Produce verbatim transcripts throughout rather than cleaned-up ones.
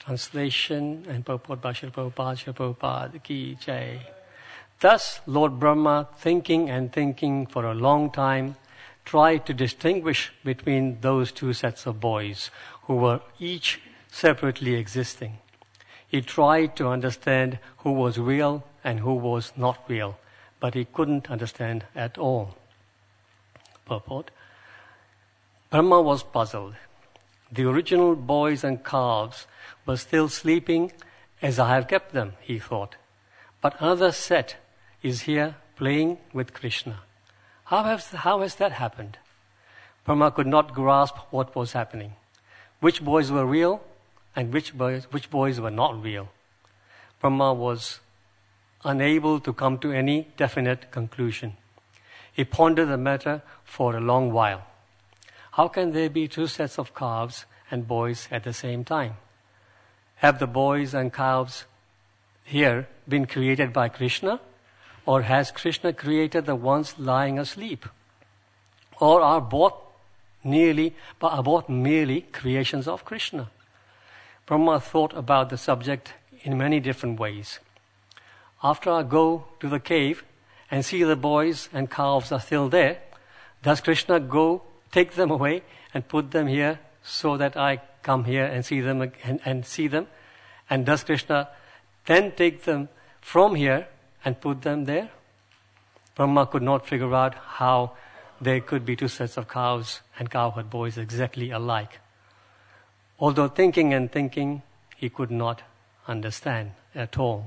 Translation and purport by Srila Prabhupada, Srila Prabhupada Ki Jai. Thus, Lord Brahma, thinking and thinking for a long time, tried to distinguish between those two sets of boys who were each separately existing. He tried to understand who was real and who was not real, but he couldn't understand at all. Purport. Brahma was puzzled. The original boys and calves were still sleeping as I have kept them, he thought. But another set is here playing with Krishna. How has, how has that happened? Brahma could not grasp what was happening. Which boys were real and which boys, which boys were not real? Brahma was unable to come to any definite conclusion. He pondered the matter for a long while. How can there be two sets of calves and boys at the same time? Have the boys and calves here been created by Krishna? Or has Krishna created the ones lying asleep? Or are both nearly, but are both merely creations of Krishna? Brahma thought about the subject in many different ways. After I go to the cave and see the boys and calves are still there, does Krishna go take them away and put them here so that I come here and see them and, and see them? And does Krishna then take them from here and put them there? Brahma could not figure out how there could be two sets of cows and cowherd boys exactly alike. Although thinking and thinking, he could not understand at all.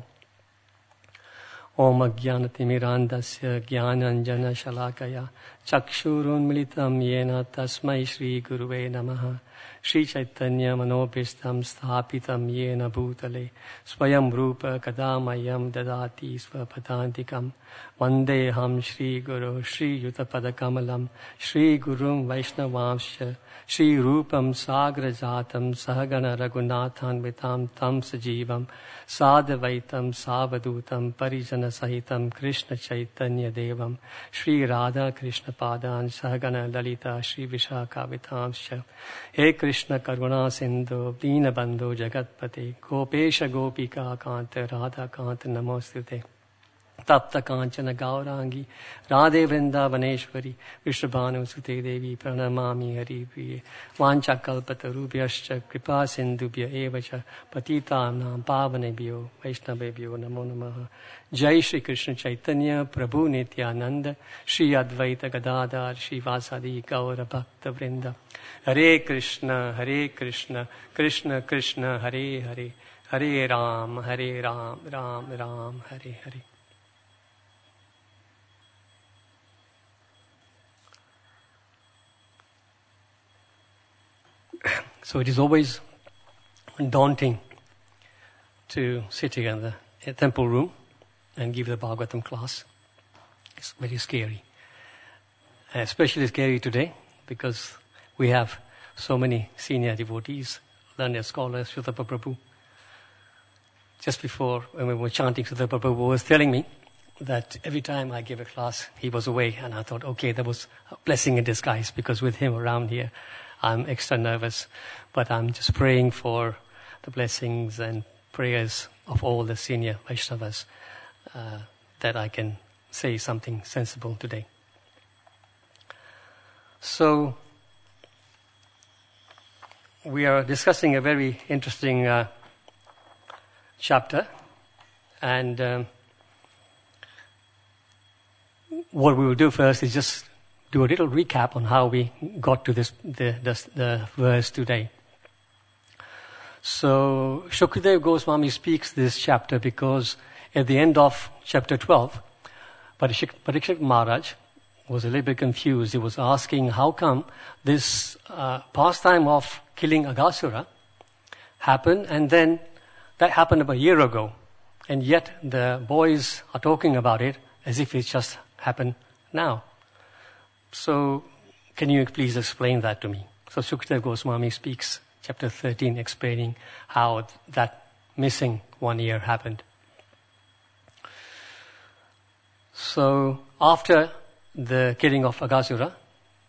Om Ajnanatimirandasya Jnananjana Shalakaya Chakshurunmilitam Yena Tasmai Shri Guruve Namaha Shri Chaitanya Manobhistam Sthapitam Yena Bhutale Swayam Rupa Kadamayam Dadati Svapadantikam Vandeham Shri Guru Shri Yutapadakamalam Shri Gurum Vaishnavamsha Shri Rupam Sagrajatam Sahagana Raghunathan Vitam Tam Sajivam Sadavaitam Savadutam Parijana Sahitam Krishna Chaitanya Devam Shri Radha Krishna Padan Sahagana Lalita Shri Vishaka Vitamsha He Krishna Karuna Sindhu Dina Bandhu Jagatpate Gopesha Gopika Kanta Radha Kanta Namostute Tapta Kanchana Gaurangi Radhe Vrindavaneshwari Vishrabhanu Sute Devi Pranamami Hari Priye Vancha Kalpatarubhyascha Kripa Sindhubhya Evacha Patitanam Pavanebhyo Vaishnavebhyo Namo Namaha Jai Shri Krishna Chaitanya Prabhu Nityananda Shri Advaita Gadadhar Shri Vasadi Gaura Bhakta Vrinda Hare Krishna Hare Krishna Krishna Krishna Hare Hare Hare Ram Hare Ram Ram Ram Hare Hare. So it is always daunting to sit here in the temple room and give the Bhagavatam class. It's very scary. Especially scary today because we have so many senior devotees, learned scholars, Srila Prabhu. Just before, when we were chanting, Srila Prabhu was telling me that every time I give a class, he was away. And I thought, okay, that was a blessing in disguise because with him around here, I'm extra nervous, but I'm just praying for the blessings and prayers of all the senior Vaishnavas uh, that I can say something sensible today. So, we are discussing a very interesting uh, chapter, and um, what we will do first is just do a little recap on how we got to this the, the, the verse today. So Shukdev Goswami speaks this chapter because at the end of chapter twelve, Parikshit, Parikshit Maharaj was a little bit confused. He was asking how come this uh, pastime of killing Aghasura happened, and then that happened about a year ago, and yet the boys are talking about it as if it just happened now. So, can you please explain that to me? So, Shukdev Goswami speaks, chapter thirteen, explaining how that missing one year happened. So, after the killing of Aghasura,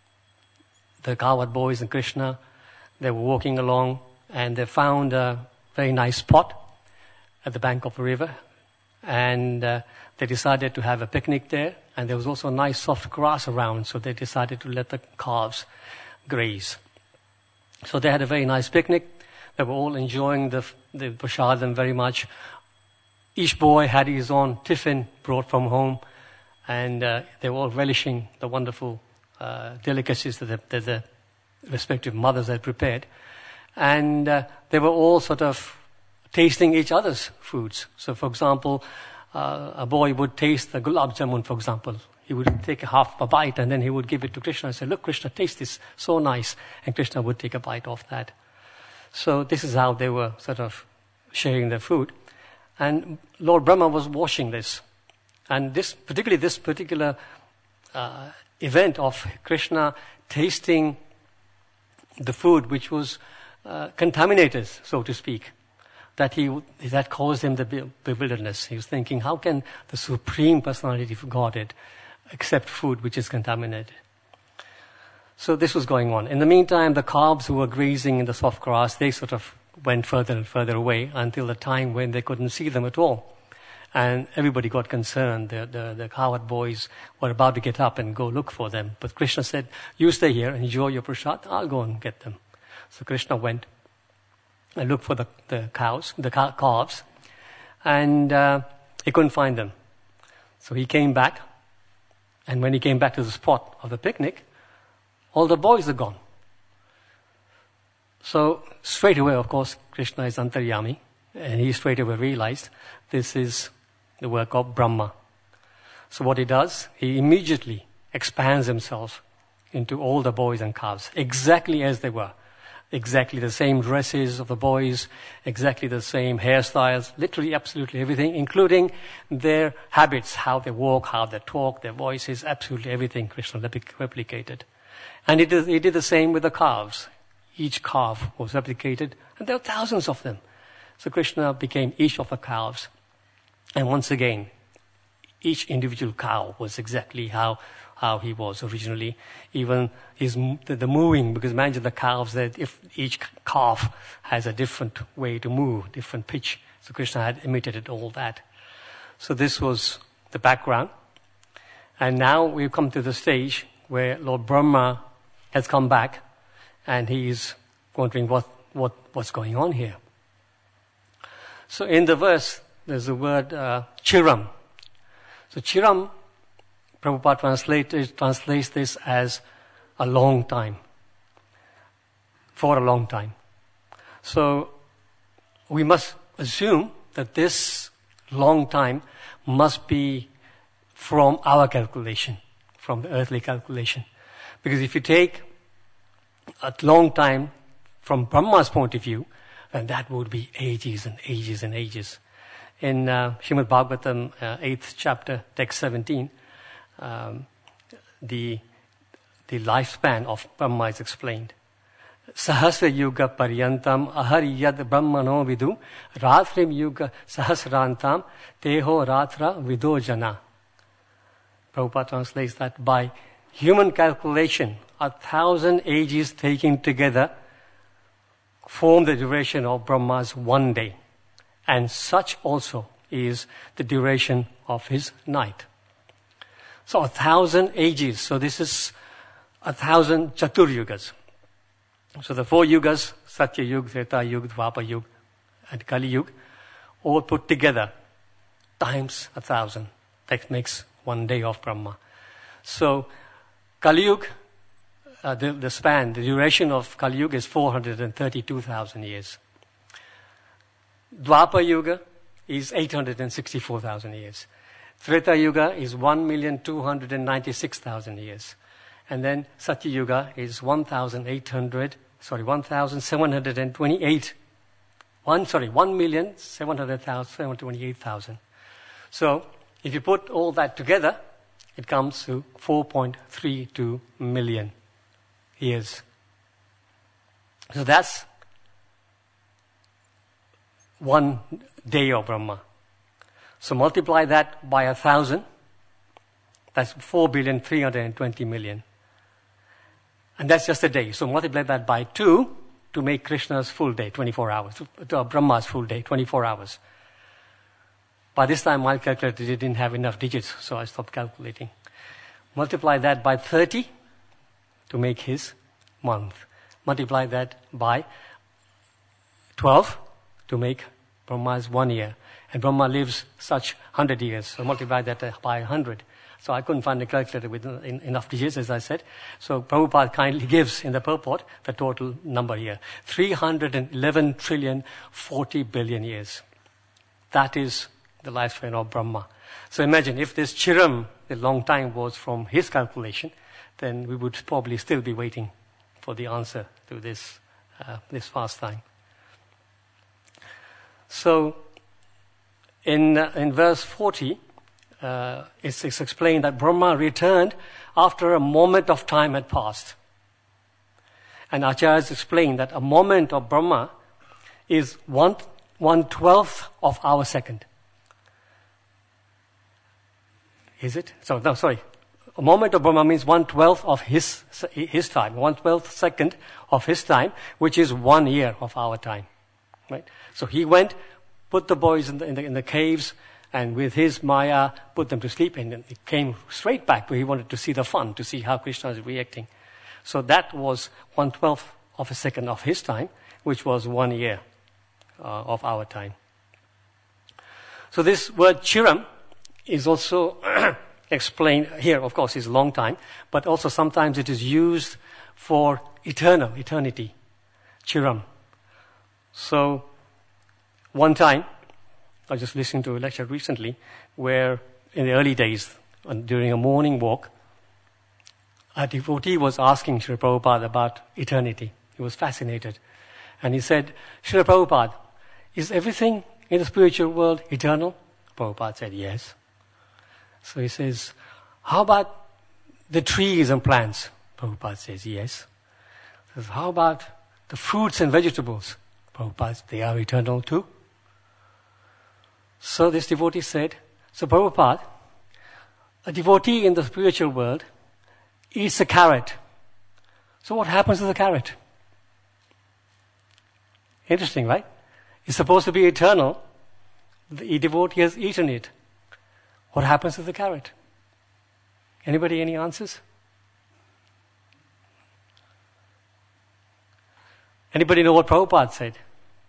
the Kawat boys and Krishna, they were walking along and they found a very nice spot at the bank of a river, and uh, they decided to have a picnic there, and there was also nice soft grass around, so they decided to let the calves graze. So they had a very nice picnic. They were all enjoying the, the prasadam very much. Each boy had his own tiffin brought from home, and uh, they were all relishing the wonderful uh, delicacies that the, that the respective mothers had prepared. And uh, they were all sort of tasting each other's foods. So, for example, uh, a boy would taste the gulab jamun, for example. He would take a half a bite, and then he would give it to Krishna and say, "Look, Krishna, taste this, so nice." And Krishna would take a bite of that. So this is how they were sort of sharing their food. And Lord Brahma was watching this. And this, particularly this particular uh, event of Krishna tasting the food which was uh, contaminated, so to speak, that he that caused him the bewilderness. He was thinking, how can the Supreme Personality of Godhead accept food which is contaminated? So this was going on. In the meantime, the calves who were grazing in the soft grass, they sort of went further and further away until the time when they couldn't see them at all. And everybody got concerned. The, the, the cowherd boys were about to get up and go look for them. But Krishna said, "You stay here, enjoy your prasad, I'll go and get them." So Krishna went and looked for the, the cows, the calves, and uh, he couldn't find them. So he came back, and when he came back to the spot of the picnic, all the boys are gone. So straight away, of course, Krishna is Antaryami, and he straight away realized this is the work of Brahma. So what he does, he immediately expands himself into all the boys and calves, exactly as they were. Exactly the same dresses of the boys, exactly the same hairstyles, literally absolutely everything, including their habits, how they walk, how they talk, their voices, absolutely everything Krishna replicated. And he did, he did the same with the calves. Each calf was replicated, and there were thousands of them. So Krishna became each of the calves. And once again, each individual cow was exactly how how he was originally. Even his the, the moving, because imagine the calves, that if each calf has a different way to move, different pitch. So Krishna had imitated all that. So this was the background. And now we've come to the stage where Lord Brahma has come back, and he is wondering what, what what's going on here. So in the verse, there's the word uh, chiram. So chiram, Prabhupada translates, translates this as a long time, for a long time. So we must assume that this long time must be from our calculation, from the earthly calculation. Because if you take a long time from Brahma's point of view, then that would be ages and ages and ages. In uh, Srimad Bhagavatam, uh, eighth chapter, text seventeen, um, the the lifespan of Brahma is explained. Sahasra yuga paryantam ahariyad brahmano vidu ratrim yuga sahasrantam teho ratra vido jana. Prabhupada translates that by human calculation, a thousand ages taken together form the duration of Brahma's one day. And such also is the duration of his night. So a thousand ages. So this is a thousand Chaturyugas. So the four yugas, Satya Yuga, Treta Yuga, Dwapar Yuga, and Kali Yuga, all put together times a thousand. That makes one day of Brahma. So Kali Yuga, uh, the, the span, the duration of Kali Yuga is four hundred thirty-two thousand years. Dwapar Yuga is eight hundred sixty-four thousand years. Treta Yuga is one million two hundred ninety-six thousand years. And then Satya Yuga is one thousand eight hundred, sorry, one thousand seven hundred twenty-eight. One, sorry, one million seven hundred thousand, seven hundred twenty-eight thousand. So if you put all that together, it comes to four point three two million years. So that's one day of Brahma. So multiply that by a thousand, that's four billion three hundred twenty million. And that's just a day. So multiply that by two to make Krishna's full day, twenty-four hours, to Brahma's full day, twenty-four hours. By this time, my calculator didn't have enough digits, so I stopped calculating. Multiply that by thirty to make his month. Multiply that by twelve to make Brahma's one year. And Brahma lives such one hundred years, so multiply that by one hundred. So I couldn't find a calculator with enough digits, as I said. So Prabhupada kindly gives in the purport the total number here. three hundred eleven trillion forty billion years. That is the lifespan of Brahma. So imagine if this Chiram, the long time, was from his calculation, then we would probably still be waiting for the answer to this, uh, this fast time. So in, uh, in verse forty, Uh, it's, it's explained that Brahma returned after a moment of time had passed. And Acharyas explained that a moment of Brahma is one, one twelfth of our second. Is it? So, no, sorry. A moment of Brahma means one twelfth of his, his time, one twelfth second of his time, which is one year of our time. Right? So he went, put the boys in the, in the, in the caves, and with his Maya, put them to sleep, and then he came straight back where he wanted to see the fun, to see how Krishna is reacting. So that was one twelfth of a second of his time, which was one year uh, of our time. So this word Chiram is also explained here, of course, is long time, but also sometimes it is used for eternal, eternity. Chiram. So one time, I was just listening to a lecture recently where in the early days, during a morning walk, a devotee was asking Srila Prabhupada about eternity. He was fascinated. And he said, Srila Prabhupada, is everything in the spiritual world eternal? Prabhupada said, yes. So he says, how about the trees and plants? Prabhupada says, yes. He says, how about the fruits and vegetables? Prabhupada says, they are eternal too. So this devotee said, so Prabhupada, a devotee in the spiritual world eats a carrot. So what happens to the carrot? Interesting, right? It's supposed to be eternal. The devotee has eaten it. What happens to the carrot? Anybody, any answers? Anybody know what Prabhupada said?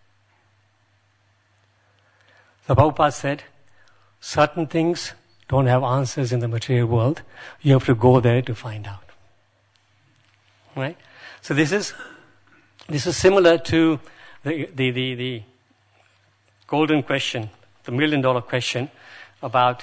The Prabhupada said, certain things don't have answers in the material world. You have to go there to find out. Right? So this is this is similar to the the, the, the golden question, the million dollar question about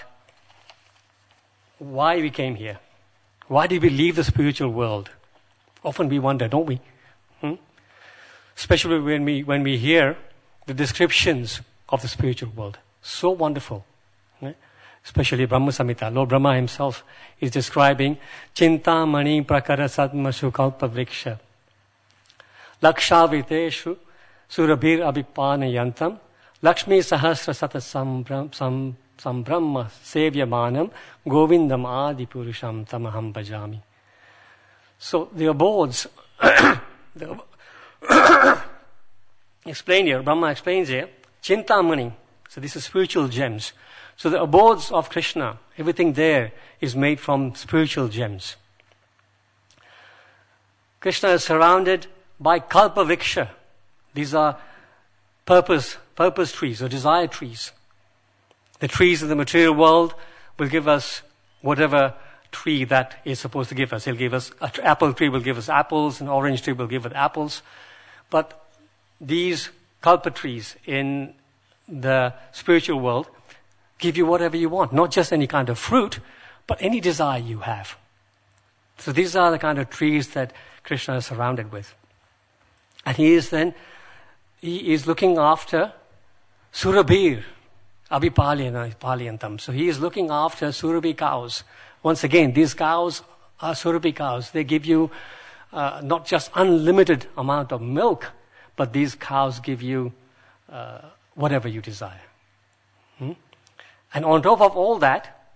why we came here. Why did we leave the spiritual world? Often we wonder, don't we? Hmm? Especially when we when we hear the descriptions of the spiritual world. So wonderful. Right? Especially Brahma Samhita. Lord Brahma himself is describing Chintamani prakara satmashu kalpa vriksha lakshavriteshu surabhir abhipanayantam lakshmi sahasra sata sambrahma sevyamanam govindam adi purusham tamaham bhajami. So the abodes the explain here, Brahma explains here, Chintamani. So these are spiritual gems. So the abodes of Krishna, everything there is made from spiritual gems. Krishna is surrounded by kalpa vriksha. These are purpose, purpose trees or desire trees. The trees of the material world will give us whatever tree that is supposed to give us. He'll give us, an apple tree will give us apples, an orange tree will give us apples. But these kalpa trees in the spiritual world give you whatever you want, not just any kind of fruit, but any desire you have. So these are the kind of trees that Krishna is surrounded with. And he is then, he is looking after Surabhir, Abhipalyantam. So he is looking after Surabhi cows. Once again, these cows are Surabhi cows. They give you uh, not just unlimited amount of milk, but these cows give you uh, whatever you desire. Hmm? And on top of all that,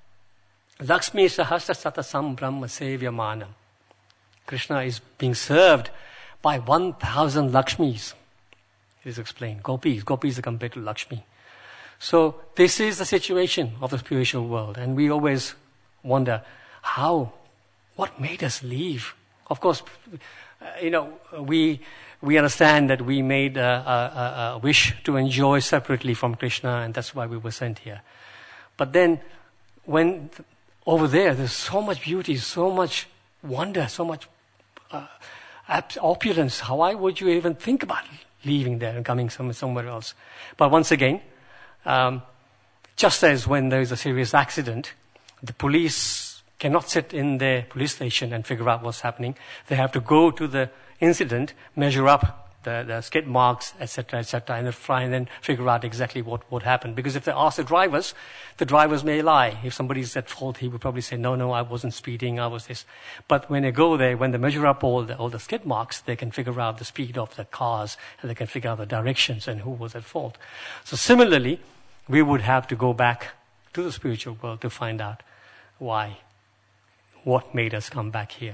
Lakshmi Sahasra Sata Sambrahma Sevyamanam. Krishna is being served by one thousand Lakshmis. It is explained. Gopis. Gopis are compared to Lakshmi. So this is the situation of the spiritual world. And we always wonder, how, what made us leave? Of course, uh, you know, we we understand that we made a, a, a wish to enjoy separately from Krishna, and that's why we were sent here. But then, when over there, there's so much beauty, so much wonder, so much uh, opulence. Why would you even think about leaving there and coming some, somewhere else? But once again, um, just as when there is a serious accident, the police cannot sit in their police station and figure out what's happening. They have to go to the incident, measure up the, the skid marks, et cetera, et cetera, and then try and then figure out exactly what, what happened. Because if they ask the drivers, the drivers may lie. If somebody's at fault, he would probably say, no, no, I wasn't speeding, I was this. But when they go there, when they measure up all the, all the skid marks, they can figure out the speed of the cars, and they can figure out the directions and who was at fault. So similarly, we would have to go back to the spiritual world to find out why, what made us come back here.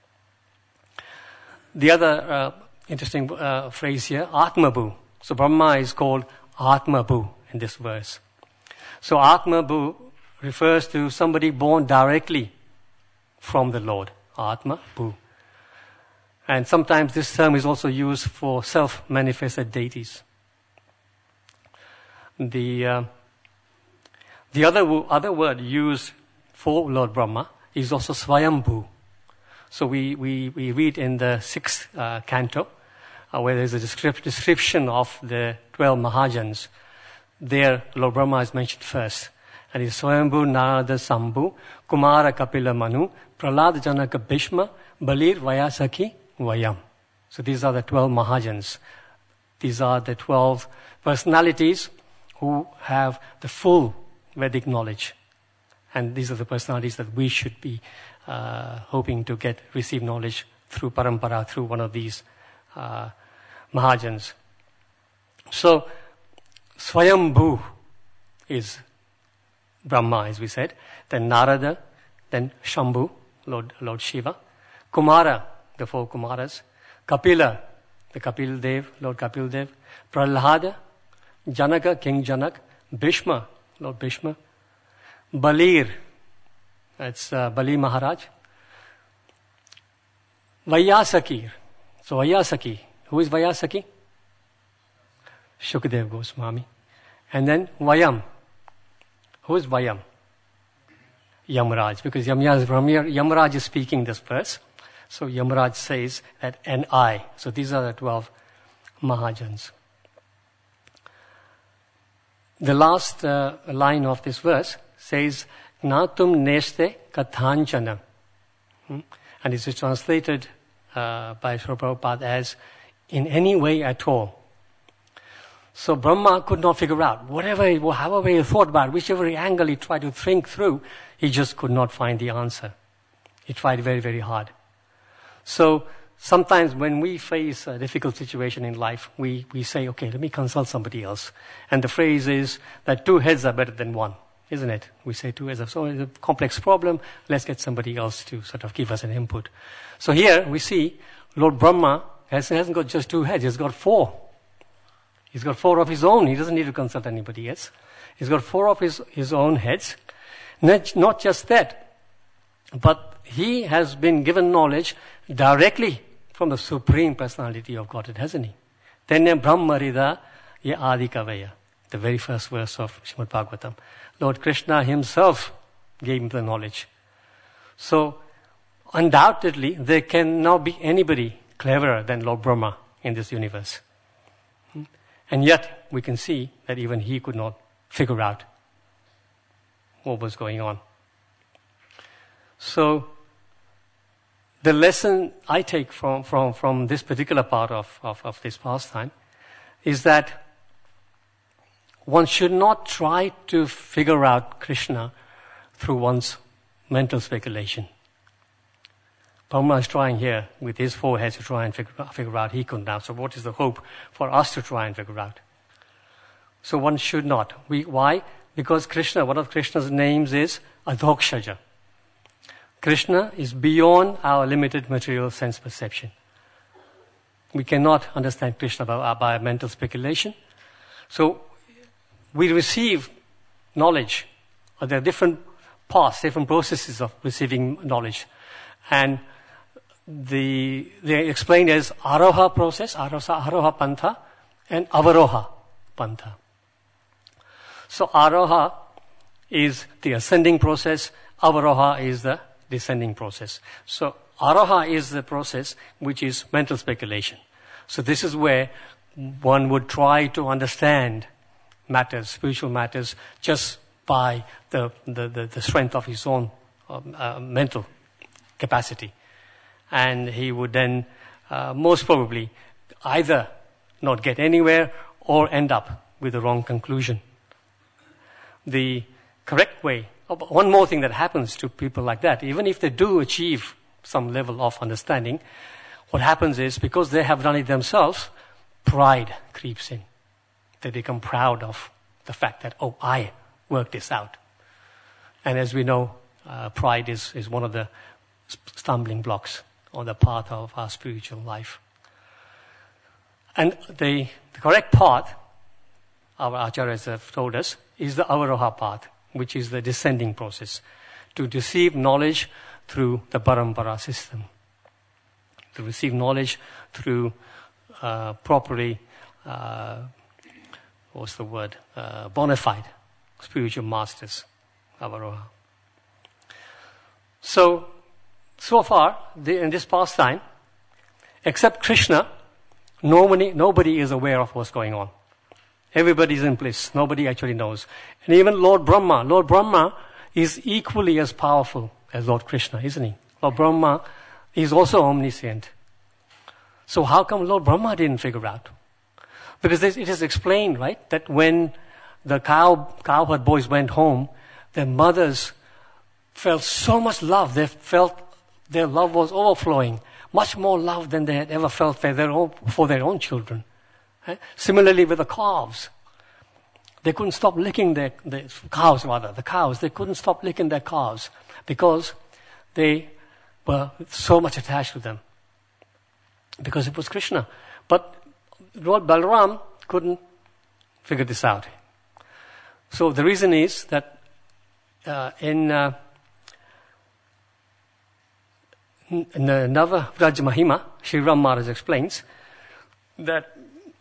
The other uh, interesting uh, phrase here, Atmabhu. So Brahma is called Atmabhu in this verse. So Atmabhu refers to somebody born directly from the Lord. Atmabhu. And sometimes this term is also used for self-manifested deities. The uh, the other other word used for Lord Brahma is also Swayambhu. So we, we, we read in the sixth uh, canto, uh, where there's a descrip- description of the twelve Mahajans. There, Lord Brahma is mentioned first. And it's Swayambhu, Narada, Sambhu, Kumara, Kapila, Manu, Prahlad, Janaka, Bhishma, Balir, Vayasaki, Vayam. So these are the twelve Mahajans. These are the twelve personalities who have the full Vedic knowledge. And these are the personalities that we should be uh, hoping to get, receive knowledge through parampara, through one of these uh, Mahajans. So, Swayambhu is Brahma, as we said. Then Narada, then Shambhu, Lord, Lord Shiva. Kumara, the four Kumaras. Kapila, the Kapil Dev, Lord Kapil Dev. Prahlada, Janaka, King Janak. Bhishma, Lord Bhishma. Balir, that's uh, Bali Maharaj. Vayasaki. So Vayasaki. Who is Vayasaki? Shukadeva Goswami. And then Vayam. Who is Vayam? Yamaraj. Because Yamaraj, Yamaraj is speaking this verse. So Yamaraj says that, and I. So these are the twelve Mahajans. The last uh, line of this verse says, Gnatum neste kathanchana. Hmm? And it is translated uh, by Srila Prabhupada as, in any way at all. So Brahma could not figure out, whatever, however he thought about, whichever angle he tried to think through, he just could not find the answer. He tried very, very hard. So sometimes when we face a difficult situation in life, we, we say, okay, let me consult somebody else. And the phrase is that two heads are better than one, isn't it? We say two heads are, so it's a complex problem, let's get somebody else to sort of give us an input. So here we see Lord Brahma has, hasn't got just two heads, he's got four. He's got four of his own, he doesn't need to consult anybody else. He's got four of his, his own heads. Not, not just that, but he has been given knowledge directly from the Supreme Personality of Godhead, hasn't he? Tenne Brahmarida ye Adikavaya, the very first verse of Srimad Bhagavatam. Lord Krishna himself gave him the knowledge. So, undoubtedly, there cannot be anybody cleverer than Lord Brahma in this universe. And yet, we can see that even he could not figure out what was going on. So, the lesson I take from, from, from this particular part of, of, of this pastime is that one should not try to figure out Krishna through one's mental speculation. Brahma is trying here with his four heads to try and figure out, figure out he couldn't now. So what is the hope for us to try and figure out? So one should not. We, why? Because Krishna, one of Krishna's names is Adhokshaja. Krishna is beyond our limited material sense perception. We cannot understand Krishna by, by mental speculation. So we receive knowledge. There are different paths, different processes of receiving knowledge. And the they explained as Aroha process, Aroha, Aroha Pantha, and Avaroha Pantha. So Aroha is the ascending process, Avaroha is the descending process. So Aroha is the process which is mental speculation. So this is where one would try to understand matters, spiritual matters, just by the, the, the, the strength of his own um, uh, mental capacity. And he would then uh, most probably either not get anywhere or end up with the wrong conclusion. The correct way, one more thing that happens to people like that, even if they do achieve some level of understanding, what happens is, because they have done it themselves, pride creeps in. They become proud of the fact that, oh, I worked this out. And as we know, uh, pride is, is one of the stumbling blocks on the path of our spiritual life. And the, the correct path, our acharyas have told us, is the Avaroha path, which is the descending process, to receive knowledge through the Parampara system, to receive knowledge through uh, properly, uh, what's the word, uh, bona fide spiritual masters, Avaroha. So, so far, the, in this pastime, except Krishna, nobody, nobody is aware of what's going on. Everybody is in bliss. Nobody actually knows. And even Lord Brahma, Lord Brahma is equally as powerful as Lord Krishna, isn't he? Lord Brahma is also omniscient. So how come Lord Brahma didn't figure out? Because it is explained, right, that when the cow cowherd boys went home, their mothers felt so much love. They felt their love was overflowing, much more love than they had ever felt for their own, for their own children. Right? Similarly with the calves. They couldn't stop licking their, their cows, rather, the cows. They couldn't stop licking their calves because they were so much attached to them. Because it was Krishna. But Lord Balaram couldn't figure this out. So the reason is that uh, in, uh, in the Nava Vraj Mahima, Sri Ram Maharaj explains that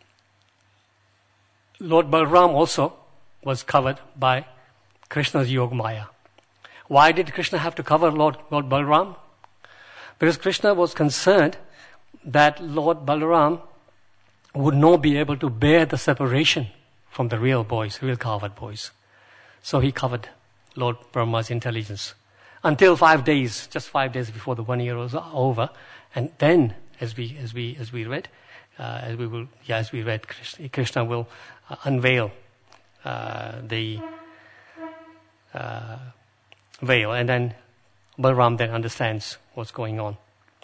Lord Balaram also was covered by Krishna's Yoga Maya. Why did Krishna have to cover Lord, Lord Balaram? Because Krishna was concerned that Lord Balaram would not be able to bear the separation from the real boys, real cowherd boys. So he covered Lord Brahma's intelligence until five days, just five days before the one year was over. And then, as we as we as we read, uh, as we will, yeah, as we read, Krishna, Krishna will uh, unveil uh, the uh, veil, and then Balaram then understands what's going on.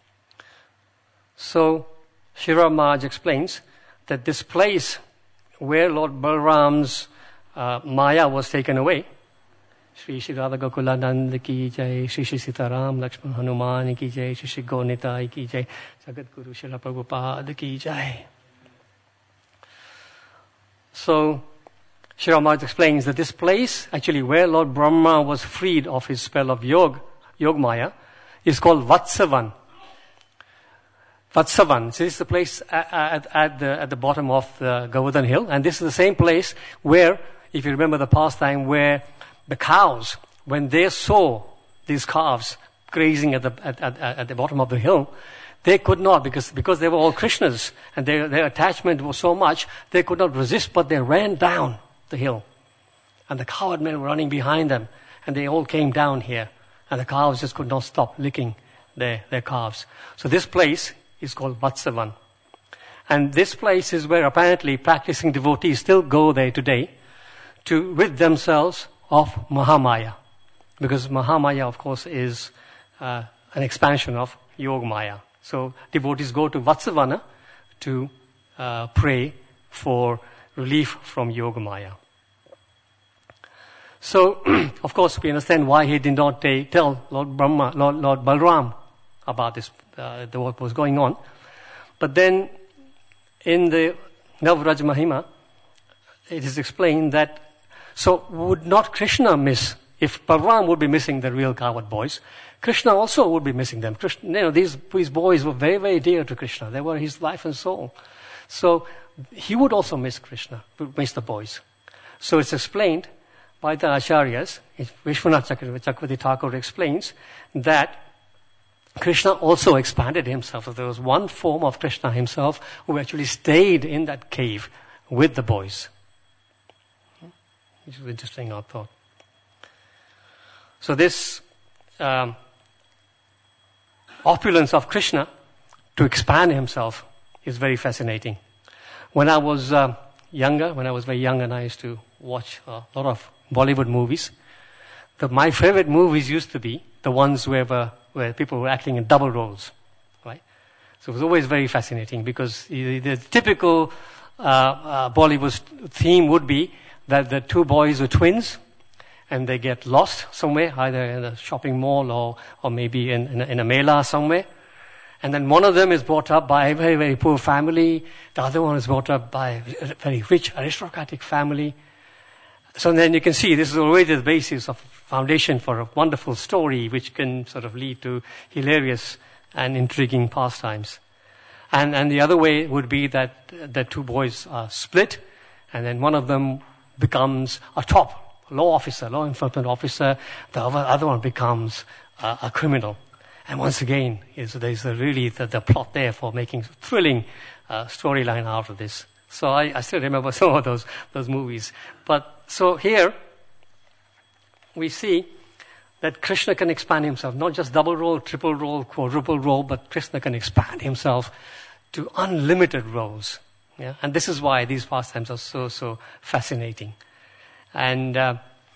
So Sri Ram Maharaj explains that this place where Lord Balaram's uh, Maya was taken away, Shri Shri Radha Gokulanand ki jai, Shri Shri Sitaram Lakshman Hanuman ki jai, Shri Shri Gaunitai ki jai, Jagat Guru Srila Prabhupada ki jai. So Sri Ram Maharaj explains that this place, actually where Lord Brahma was freed of his spell of Yog, Yog Maya, is called Vatsavan. Vatsavan. So this is the place at, at, at the at the bottom of the Govardhan Hill, and this is the same place where, if you remember the pastime, where the cows, when they saw these calves grazing at the at, at, at the bottom of the hill, they could not, because because they were all Krishnas and their their attachment was so much, they could not resist, but they ran down the hill, and the cowherd men were running behind them, and they all came down here, and the cows just could not stop licking their their calves. So this place is called Vatsavan. And this place is where apparently practicing devotees still go there today to rid themselves of Mahamaya. Because Mahamaya, of course, is uh, an expansion of Yoga Maya. So devotees go to Vatsavana to uh, pray for relief from Yoga Maya. So, of course, we understand why he did not uh, tell Lord Brahma, Lord, Lord Balaram about this, uh, the, what was going on. But then in the Navraj Mahima, it is explained that, so would not Krishna miss, if Balaram would be missing the real cowherd boys, Krishna also would be missing them. Krishna, you know, these, these boys were very, very dear to Krishna. They were his life and soul. So he would also miss Krishna, miss the boys. So it's explained by the Acharyas, Vishwanath Chakravarti Thakur explains that Krishna also expanded himself. So there was one form of Krishna himself who actually stayed in that cave with the boys. Which is interesting, I thought. So this um, opulence of Krishna to expand himself is very fascinating. When I was uh, younger, when I was very young and I used to watch a lot of Bollywood movies, the, my favorite movies used to be the ones where, were, where people were acting in double roles, right? So it was always very fascinating because the, the typical uh, uh, Bollywood theme would be that the two boys were twins and they get lost somewhere, either in a shopping mall or, or maybe in, in, a, in a mela somewhere. And then one of them is brought up by a very, very poor family. The other one is brought up by a very rich aristocratic family. So then you can see this is already the basis of foundation for a wonderful story which can sort of lead to hilarious and intriguing pastimes. And, and the other way would be that the two boys are split and then one of them becomes a top law officer, law enforcement officer. The other one becomes uh, a criminal. And once again, is there's a really the, the plot there for making thrilling uh, storyline out of this. So I, I still remember some of those those movies. But so here we see that Krishna can expand himself, not just double role, triple role, quadruple role, but Krishna can expand himself to unlimited roles. Yeah? And this is why these pastimes are so so fascinating. And uh,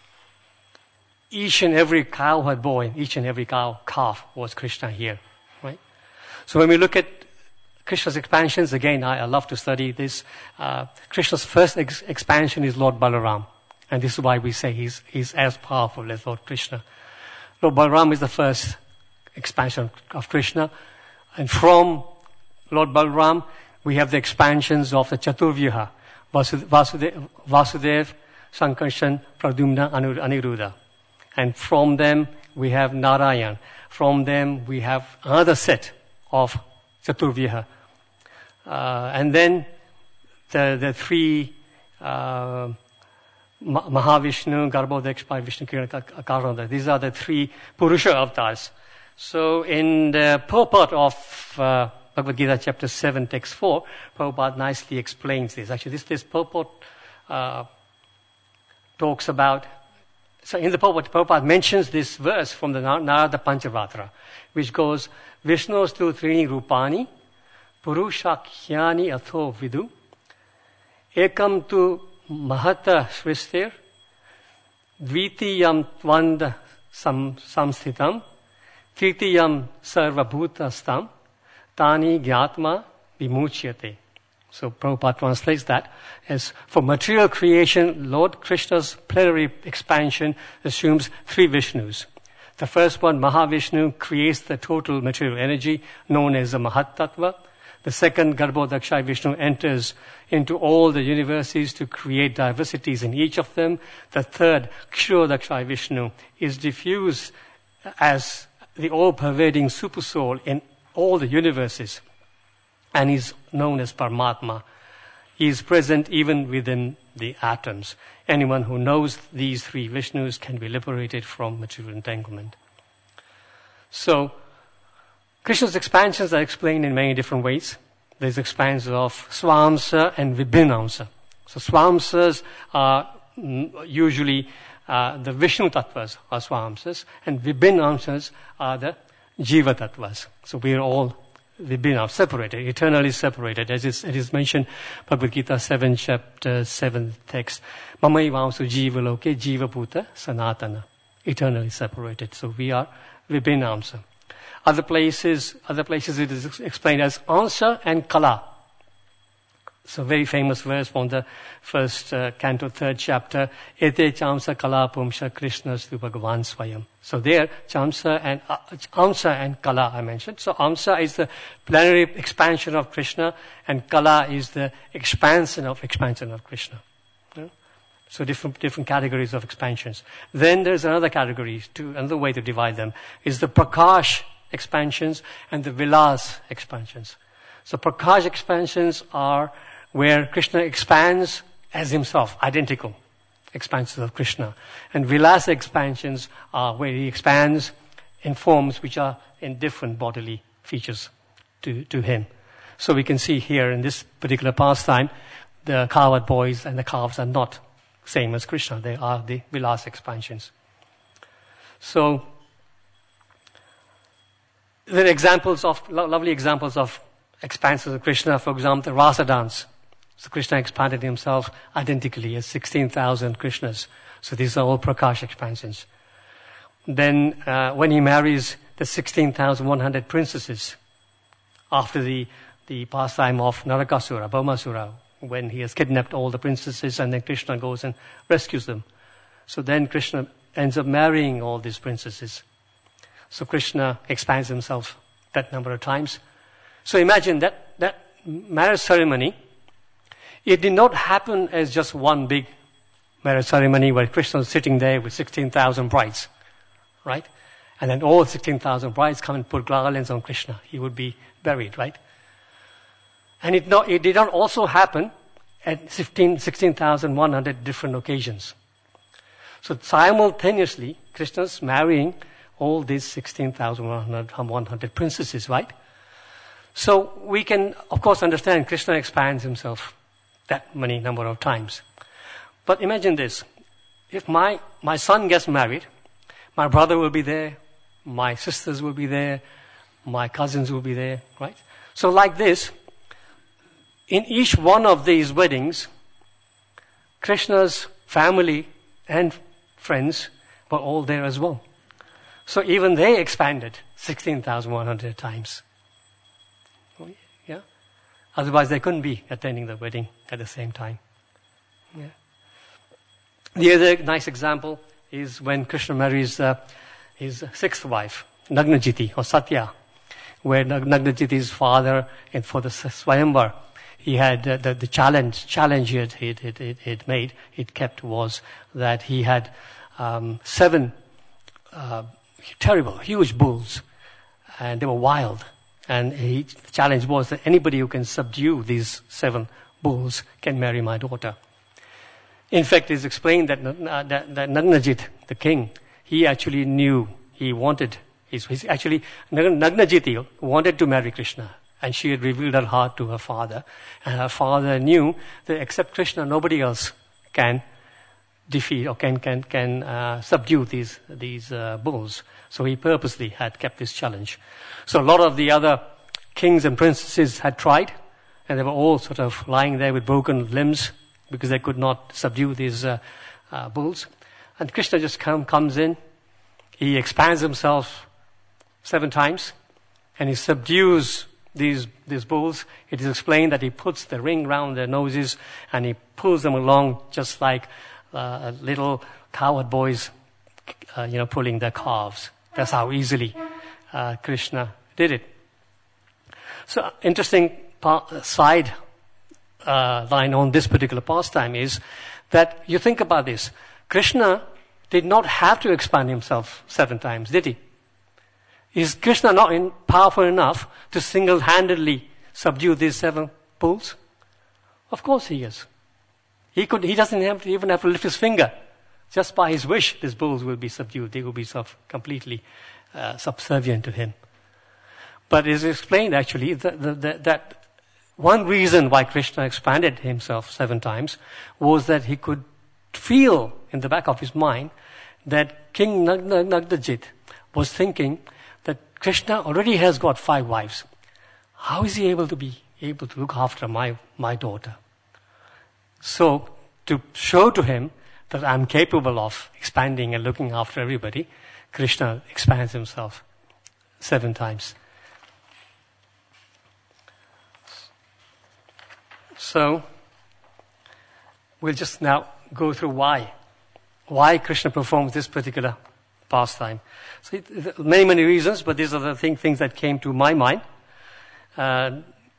each and every cowherd boy, each and every cow calf was Krishna here, right? So when we look at Krishna's expansions, again, I, I love to study this. Uh, Krishna's first ex- expansion is Lord Balaram. And this is why we say he's, he's as powerful as Lord Krishna. Lord Balaram is the first expansion of Krishna. And from Lord Balaram, we have the expansions of the Chaturvyuha, Vasudeva, Vasudeva, Vasudev, Sankarshan, Pradyumna, Aniruddha. And from them, we have Narayan. From them, we have another set of Chaturvyuha. Uh, and then the, the three uh, Mahavishnu, Garbhodaksh, Vishnu, Karnada. These are the three Purusha avatars. So in the purport of uh, Bhagavad Gita chapter seven, text four, Prabhupada nicely explains this. Actually, this, this purport uh, talks about. So in the Prabhupada, Prabhupada mentions this verse from the Narada Panchavatra, which goes, Vishnos tu trini rupani, purushakyani atho vidu, ekam tu mahata sristir, dvitiyam tvanda sam, samsthitam, tritiyam sarvabhutastam, tani gyatma vimuchyate. So Prabhupada translates that as for material creation, Lord Krishna's plenary expansion assumes three Vishnus. The first one, Mahavishnu, creates the total material energy known as the Mahat Tattva. The second, Garbhodakshai Vishnu, enters into all the universes to create diversities in each of them. The third, Kshirodakshai Vishnu, is diffused as the all-pervading supersoul in all the universes. And is known as Paramatma. He is present even within the atoms. Anyone who knows these three Vishnus can be liberated from material entanglement. So, Krishna's expansions are explained in many different ways. There's expansions of Swamsa and Vibhinamsa. So Swamsas are usually uh, the Vishnu Tattvas are Swamsas, and Vibhinamsas are the Jiva Tattvas. So we are all We've been separated, eternally separated, as is, it is mentioned, Bhagavad Gita seven, chapter seven text. Mamayivamsu jiva loke jiva bhuta sanatana. Eternally separated. So we are vibhinamsa. Other places, other places it is explained as ansa and kala. It's a very famous verse from the first uh, canto, third chapter. Ete chamsa kala pumsha Krishna stu Bhagavan swayam. So there, chamsa and uh, amsa and kala I mentioned. So amsa is the plenary expansion of Krishna, and kala is the expansion of expansion of Krishna. Yeah? So different different categories of expansions. Then there's another category, to, another way to divide them, is the prakash expansions and the vilas expansions. So prakash expansions are where Krishna expands as himself, identical expansions of Krishna. And vilasa expansions are where he expands in forms which are in different bodily features to, to him. So we can see here in this particular pastime, the cowherd boys and the calves are not same as Krishna. They are the vilasa expansions. So there are examples of, lo- lovely examples of expansions of Krishna. For example, the rasa dance. So Krishna expanded himself identically as sixteen thousand Krishnas. So these are all prakash expansions. Then uh, when he marries the sixteen thousand one hundred princesses, after the, the pastime of Narakasura, Bhaumasura, when he has kidnapped all the princesses and then Krishna goes and rescues them. So then Krishna ends up marrying all these princesses. So Krishna expands himself that number of times. So imagine that, that marriage ceremony, it did not happen as just one big marriage ceremony where Krishna is sitting there with sixteen thousand brides, right? And then all sixteen thousand brides come and put garlands on Krishna. He would be buried, right? And it, not, it did not also happen at sixteen thousand one hundred different occasions. So simultaneously, Krishna's marrying all these sixteen thousand one hundred princesses, right? So we can, of course, understand Krishna expands himself that many number of times. But imagine this. If my, my son gets married, my brother will be there, my sisters will be there, my cousins will be there, right? So like this, in each one of these weddings, Krishna's family and friends were all there as well. So even they expanded sixteen thousand one hundred times. Yeah? Otherwise they couldn't be attending the wedding at the same time. Yeah. The other nice example is when Krishna marries uh, his sixth wife, Nagnajiti or Satya, where Nagnajiti's father, and for the Swayamvar, he had uh, the, the challenge challenge he had, he had, he had made, it kept was that he had um, seven uh, terrible, huge bulls, and they were wild. And he, the challenge was that anybody who can subdue these seven bulls can marry my daughter. In fact, it's explained that, uh, that, that Nagnajit, the king, he actually knew, he wanted, he's, he's actually, Nagnajiti wanted to marry Krishna. And she had revealed her heart to her father. And her father knew that except Krishna, nobody else can defeat or can can can uh, subdue these these uh, bulls. So he purposely had kept this challenge. So a lot of the other kings and princesses had tried, and they were all sort of lying there with broken limbs because they could not subdue these uh, uh, bulls. And Krishna just come, comes in, he expands himself seven times, and he subdues these these bulls. It is explained that he puts the ring round their noses and he pulls them along just like uh, little cowherd boys, uh, you know, pulling their calves. That's how easily uh, Krishna did it. So, interesting part, side uh, line on this particular pastime is that you think about this. Krishna did not have to expand himself seven times, did he? Is Krishna not in, powerful enough to single-handedly subdue these seven bulls? Of course he is. He could. He doesn't have to even have to lift his finger. Just by his wish, these bulls will be subdued. They will be sort of completely uh, subservient to him. But it is explained actually that, that, that one reason why Krishna expanded himself seven times was that he could feel in the back of his mind that King Nagnajit was thinking that Krishna already has got five wives. How is he able to be able to look after my, my daughter? So, to show to him that I'm capable of expanding and looking after everybody, Krishna expands himself seven times. So, we'll just now go through why. Why Krishna performs this particular pastime. So, it, many, many reasons, but these are the thing, things that came to my mind. Uh,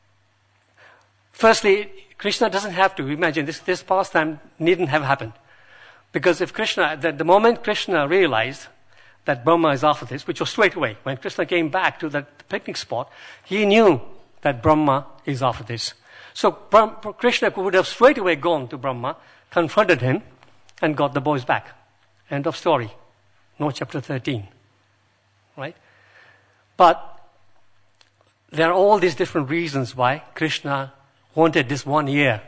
firstly, Krishna doesn't have to. Imagine, this, this pastime needn't have happened. Because if Krishna, the, the moment Krishna realized that Brahma is after this, which was straight away, when Krishna came back to that picnic spot, he knew that Brahma is after this. So Krishna would have straight away gone to Brahma, confronted him, and got the boys back. End of story. No chapter thirteen. Right? But there are all these different reasons why Krishna wanted this one year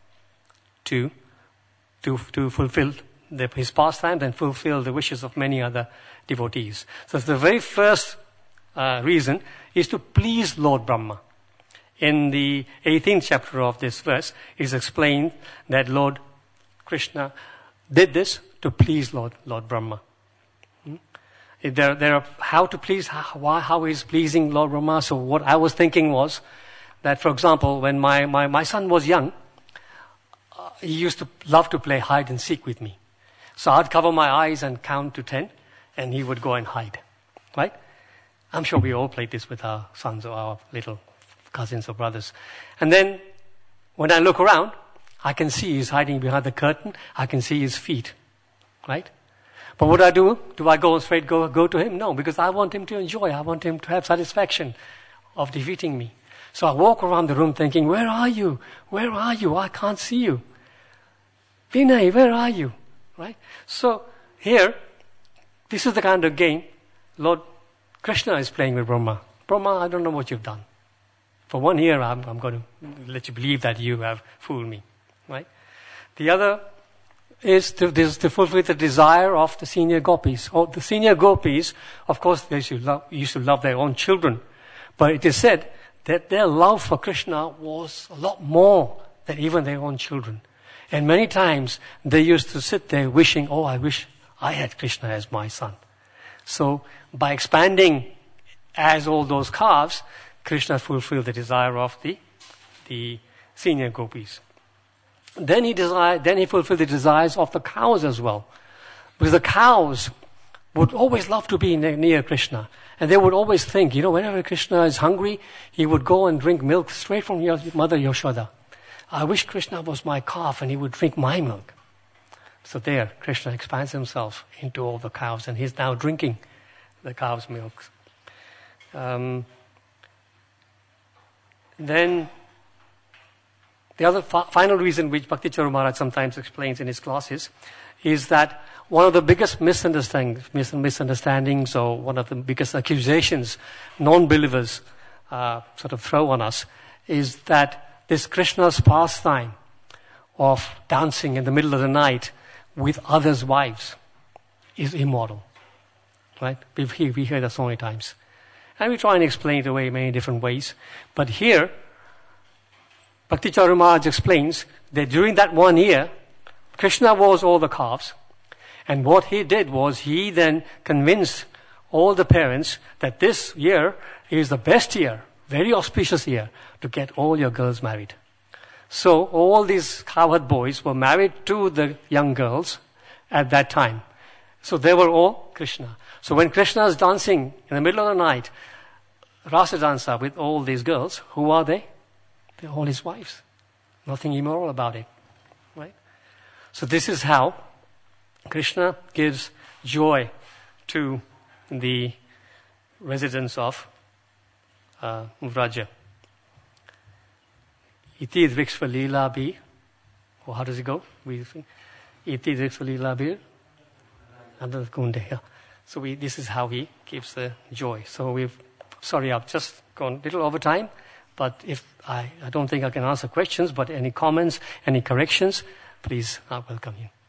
to, to, to fulfill the, his pastimes and fulfill the wishes of many other devotees. So the very first uh, reason is to please Lord Brahma. In the eighteenth chapter of this verse, it is explained that Lord Krishna did this to please Lord Lord Brahma. Hmm? There, there are how to please, how, why, how is pleasing Lord Brahma. So what I was thinking was that, for example, when my, my, my son was young, uh, he used to love to play hide and seek with me. So I'd cover my eyes and count to ten, and he would go and hide. Right? I'm sure we all played this with our sons or our little cousins or brothers. And then when I look around, I can see he's hiding behind the curtain. I can see his feet. Right? But what do I do? Do I go straight go, go to him? No, because I want him to enjoy. I want him to have satisfaction of defeating me. So I walk around the room thinking, where are you? Where are you? I can't see you. Vinay, where are you? Right? So here, this is the kind of game Lord Krishna is playing with Brahma. Brahma, I don't know what you've done. For one year, I'm, I'm going to let you believe that you have fooled me. Right? The other is to, this, to fulfill the desire of the senior gopis. Oh, the senior gopis, of course, they used to, love, used to love their own children. But it is said that their love for Krishna was a lot more than even their own children. And many times, they used to sit there wishing, oh, I wish I had Krishna as my son. So, by expanding as all those calves, Krishna fulfilled the desire of the, the senior gopis. Then he desired, then he fulfilled the desires of the cows as well. Because the cows would always love to be near, near Krishna. And they would always think, you know, whenever Krishna is hungry, he would go and drink milk straight from your mother Yashoda. I wish Krishna was my calf and he would drink my milk. So there, Krishna expands himself into all the cows and he's now drinking the cow's milk. Um, then, the other fi- final reason which Bhakti Charu Maharaj sometimes explains in his classes is that one of the biggest misunderstandings, mis- misunderstandings or one of the biggest accusations non-believers uh, sort of throw on us is that this Krishna's pastime of dancing in the middle of the night with others' wives is immoral. Right? We've hear, we hear that so many times. And we try and explain it away in many different ways. But here, Bhakti Charu Maharaj explains that during that one year, Krishna was all the calves. And what he did was he then convinced all the parents that this year is the best year, very auspicious year, to get all your girls married. So all these cowherd boys were married to the young girls at that time. So they were all Krishna. So when Krishna is dancing in the middle of the night, Rasa dansa with all these girls, who are they? They're all his wives. Nothing immoral about it. Right? So this is how Krishna gives joy to the residents of uh, Vraja. Iti driksva lila bir. Or how does it go? We Iti driksva lila bir. Another kunde. Yeah. So we, this is how he gives the joy. So we've, sorry, I've just gone a little over time. But if I, I don't think I can answer questions, but any comments, any corrections, please, I welcome you.